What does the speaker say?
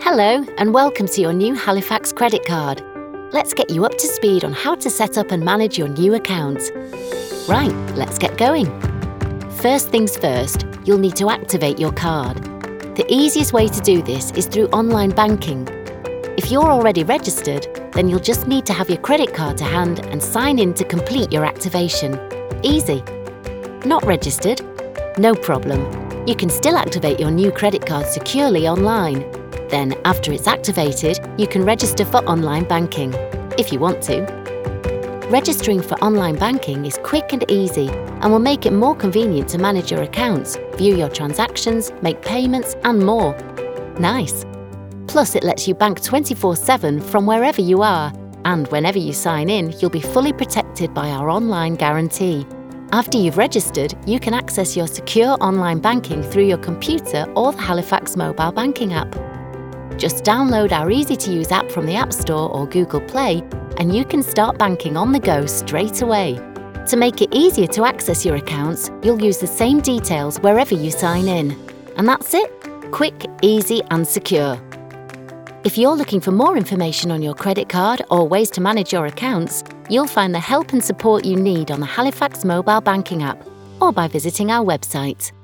Hello and welcome to your new Halifax credit card. Let's get you up to speed on how to set up and manage your new account. Right, let's get going. First things first, you'll need to activate your card. The easiest way to do this is through online banking. If you're already registered, then you'll just need to have your credit card to hand and sign in to complete your activation. Easy. Not registered? No problem. You can still activate your new credit card securely online. Then, after it's activated, you can register for online banking, if you want to. Registering for online banking is quick and easy and will make it more convenient to manage your accounts, view your transactions, make payments and more. Nice! Plus, it lets you bank 24/7 from wherever you are, and whenever you sign in, you'll be fully protected by our online guarantee. After you've registered, you can access your secure online banking through your computer or the Halifax mobile banking app. Just download our easy-to-use app from the App Store or Google Play and you can start banking on the go straight away. To make it easier to access your accounts, you'll use the same details wherever you sign in. And that's it! Quick, easy and secure. If you're looking for more information on your credit card or ways to manage your accounts, you'll find the help and support you need on the Halifax mobile banking app or by visiting our website.